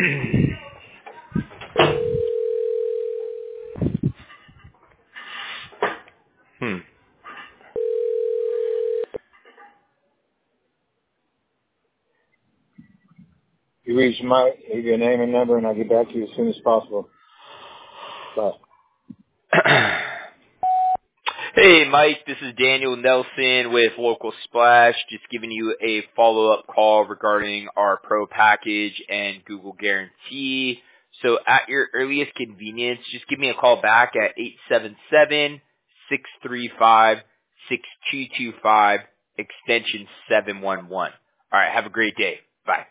You reach my, leave your name and number, and I'll get back to you as soon as possible. Bye. Hey, Mike, this is Daniel Nelson with Local Splash, just giving you a follow-up call regarding our Pro Package and Google Guarantee. So at your earliest convenience, just give me a call back at 877-635-6225, extension 711. All right, have a great day. Bye.